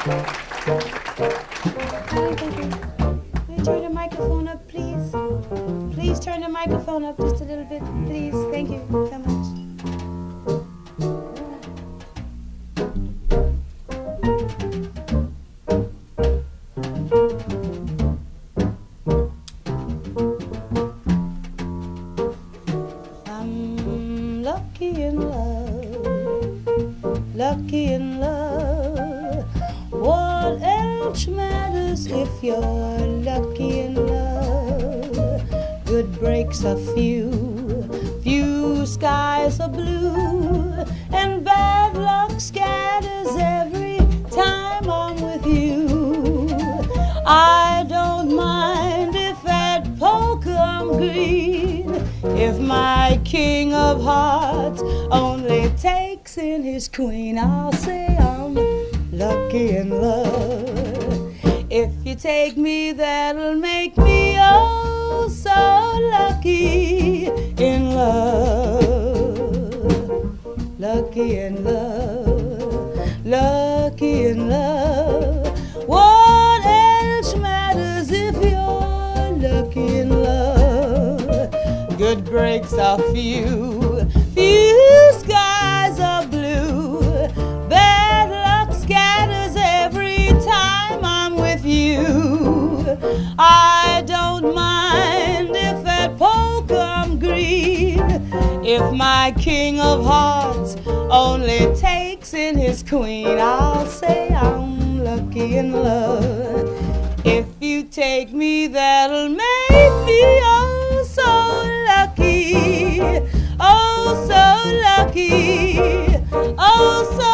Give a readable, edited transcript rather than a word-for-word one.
Thank you. Can you turn the microphone up, please? Please turn the microphone up just a little bit, please. Thank you so much. I'm lucky in love, lucky in love. What else matters if you're lucky in love? Good breaks are few, few skies are blue, and bad luck scatters every time I'm with you. I don't mind if at poker I'm green, if my king of hearts only takes in his queen. I'll say I'm lucky in love. If you take me, that'll make me oh so lucky in love. Lucky in love, lucky in love. What else matters if you're lucky in love? Good breaks are few, few skies are blue, bad luck scatters every time I'm with you. I don't mind if at poker I'm green, if my king of hearts only takes in his queen. I'll say I'm lucky in love. If you take me, that'll make me oh so lucky, oh so lucky, oh so